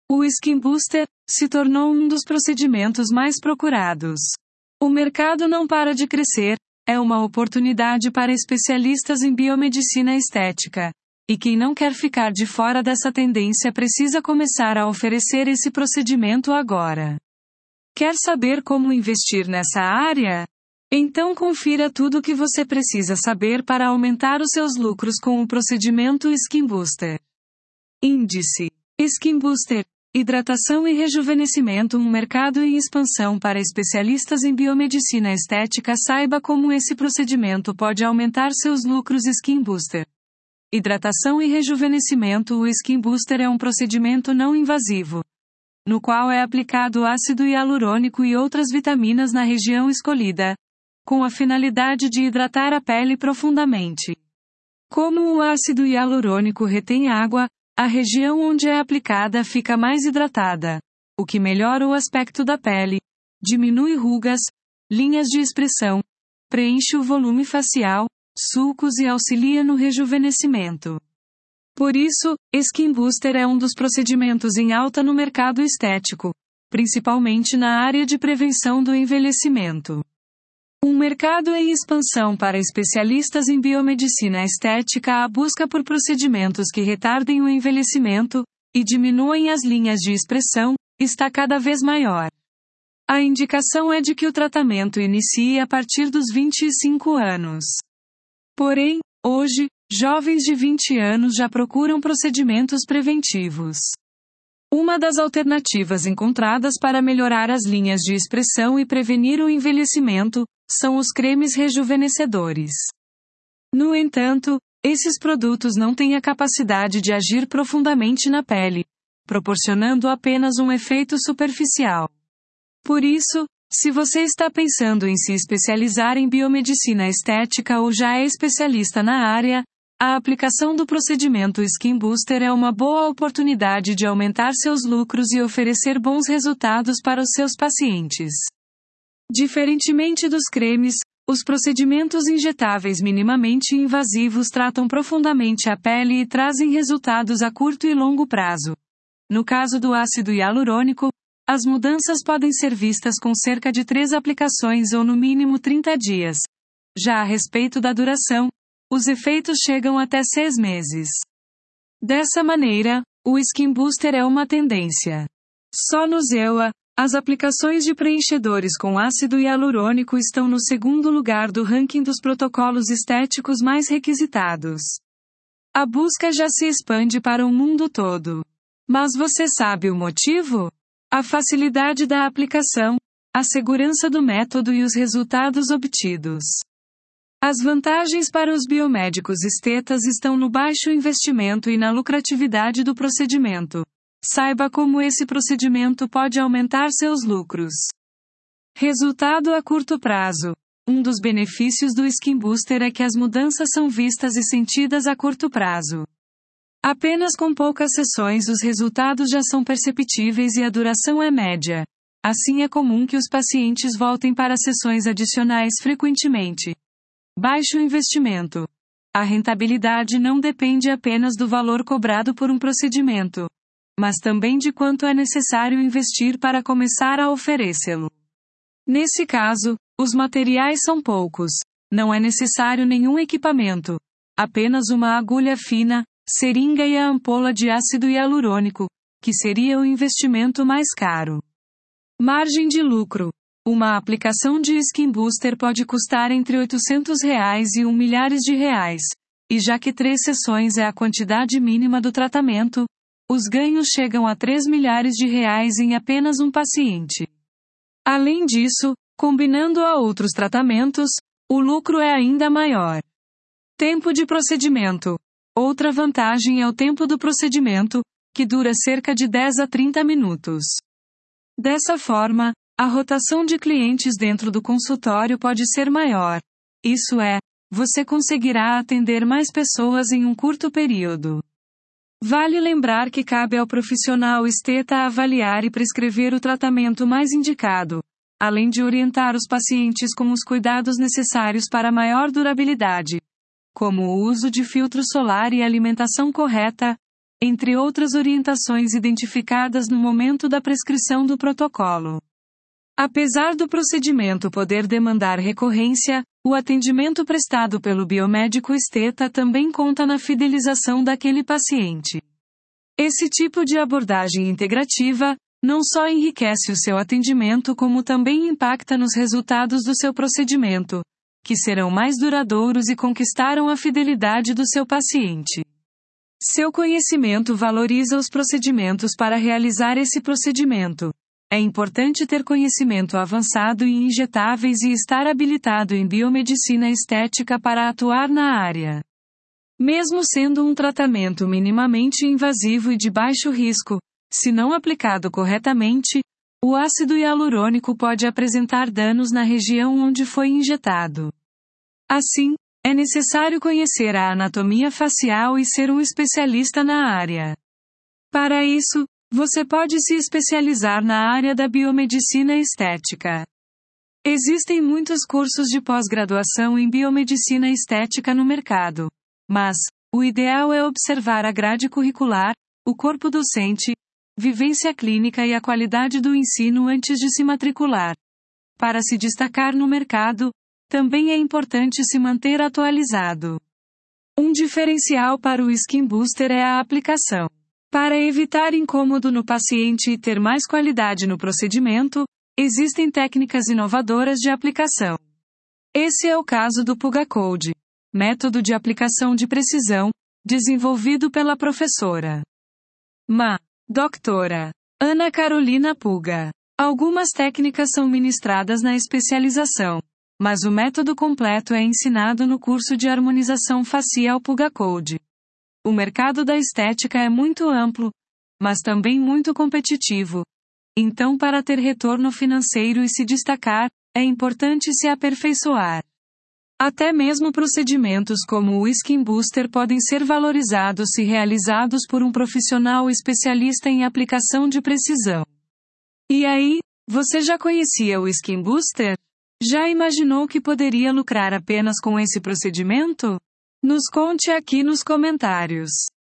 O Skin Booster se tornou um dos procedimentos mais procurados. O mercado não para de crescer, é uma oportunidade para especialistas em biomedicina estética. E quem não quer ficar de fora dessa tendência precisa começar a oferecer esse procedimento agora. Quer saber como investir nessa área? Então confira tudo o que você precisa saber para aumentar os seus lucros com o procedimento Skin Booster. Índice: Skin Booster. Hidratação e rejuvenescimento. Um mercado em expansão para especialistas em biomedicina estética. Saiba como esse procedimento pode aumentar seus lucros. Skin Booster. Hidratação e rejuvenescimento. O Skin Booster é um procedimento não invasivo, no qual é aplicado ácido hialurônico e outras vitaminas na região escolhida, com a finalidade de hidratar a pele profundamente. Como o ácido hialurônico retém água, a região onde é aplicada fica mais hidratada, o que melhora o aspecto da pele, diminui rugas, linhas de expressão, preenche o volume facial, sulcos e auxilia no rejuvenescimento. Por isso, Skin Booster é um dos procedimentos em alta no mercado estético, principalmente na área de prevenção do envelhecimento. Um mercado em expansão para especialistas em biomedicina estética. A busca por procedimentos que retardem o envelhecimento e diminuem as linhas de expressão está cada vez maior. A indicação é de que o tratamento inicie a partir dos 25 anos. Porém, hoje, jovens de 20 anos já procuram procedimentos preventivos. Uma das alternativas encontradas para melhorar as linhas de expressão e prevenir o envelhecimento são os cremes rejuvenescedores. No entanto, esses produtos não têm a capacidade de agir profundamente na pele, proporcionando apenas um efeito superficial. Por isso, se você está pensando em se especializar em biomedicina estética ou já é especialista na área, a aplicação do procedimento Skin Booster é uma boa oportunidade de aumentar seus lucros e oferecer bons resultados para os seus pacientes. Diferentemente dos cremes, os procedimentos injetáveis minimamente invasivos tratam profundamente a pele e trazem resultados a curto e longo prazo. No caso do ácido hialurônico, as mudanças podem ser vistas com cerca de 3 aplicações ou no mínimo 30 dias. Já a respeito da duração, os efeitos chegam até 6 meses. Dessa maneira, o Skin Booster é uma tendência. Só no EUA, as aplicações de preenchedores com ácido hialurônico estão no segundo lugar do ranking dos protocolos estéticos mais requisitados. A busca já se expande para o mundo todo. Mas você sabe o motivo? A facilidade da aplicação, a segurança do método e os resultados obtidos. As vantagens para os biomédicos estetas estão no baixo investimento e na lucratividade do procedimento. Saiba como esse procedimento pode aumentar seus lucros. Resultado a curto prazo. Um dos benefícios do Skin Booster é que as mudanças são vistas e sentidas a curto prazo. Apenas com poucas sessões os resultados já são perceptíveis e a duração é média. Assim é comum que os pacientes voltem para sessões adicionais frequentemente. Baixo investimento. A rentabilidade não depende apenas do valor cobrado por um procedimento, mas também de quanto é necessário investir para começar a oferecê-lo. Nesse caso, os materiais são poucos. Não é necessário nenhum equipamento. Apenas uma agulha fina, seringa e a ampola de ácido hialurônico, que seria o investimento mais caro. Margem de lucro. Uma aplicação de Skin Booster pode custar entre R$800 e R$1 milhar. E já que 3 sessões é a quantidade mínima do tratamento, os ganhos chegam a R$3 milhares em apenas um paciente. Além disso, combinando a outros tratamentos, o lucro é ainda maior. Tempo de procedimento. Outra vantagem é o tempo do procedimento, que dura cerca de 10 a 30 minutos. Dessa forma, a rotação de clientes dentro do consultório pode ser maior. Isso é, você conseguirá atender mais pessoas em um curto período. Vale lembrar que cabe ao profissional esteta avaliar e prescrever o tratamento mais indicado, além de orientar os pacientes com os cuidados necessários para maior durabilidade, como o uso de filtro solar e alimentação correta. entre outras orientações identificadas no momento da prescrição do protocolo. Apesar do procedimento poder demandar recorrência, o atendimento prestado pelo biomédico esteta também conta na fidelização daquele paciente. Esse tipo de abordagem integrativa não só enriquece o seu atendimento, como também impacta nos resultados do seu procedimento, que serão mais duradouros e conquistaram a fidelidade do seu paciente. Seu conhecimento valoriza os procedimentos para realizar esse procedimento. É importante ter conhecimento avançado em injetáveis e estar habilitado em biomedicina estética para atuar na área. Mesmo sendo um tratamento minimamente invasivo e de baixo risco, se não aplicado corretamente, o ácido hialurônico pode apresentar danos na região onde foi injetado. Assim, é necessário conhecer a anatomia facial e ser um especialista na área. Para isso, você pode se especializar na área da biomedicina estética. Existem muitos cursos de pós-graduação em biomedicina estética no mercado, mas o ideal é observar a grade curricular, o corpo docente, vivência clínica e a qualidade do ensino antes de se matricular. Para se destacar no mercado, também é importante se manter atualizado. Um diferencial para o Skin Booster é a aplicação. Para evitar incômodo no paciente e ter mais qualidade no procedimento, existem técnicas inovadoras de aplicação. Esse é o caso do Puga Code, método de aplicação de precisão, desenvolvido pela professora Dra. Ana Carolina Puga. Algumas técnicas são ministradas na especialização, mas o método completo é ensinado no curso de harmonização facial Puga Code. O mercado da estética é muito amplo, mas também muito competitivo. Então, para ter retorno financeiro e se destacar, é importante se aperfeiçoar. Até mesmo procedimentos como o Skin Booster podem ser valorizados se realizados por um profissional especialista em aplicação de precisão. E aí, você já conhecia o Skin Booster? Já imaginou que poderia lucrar apenas com esse procedimento? Nos conte aqui nos comentários.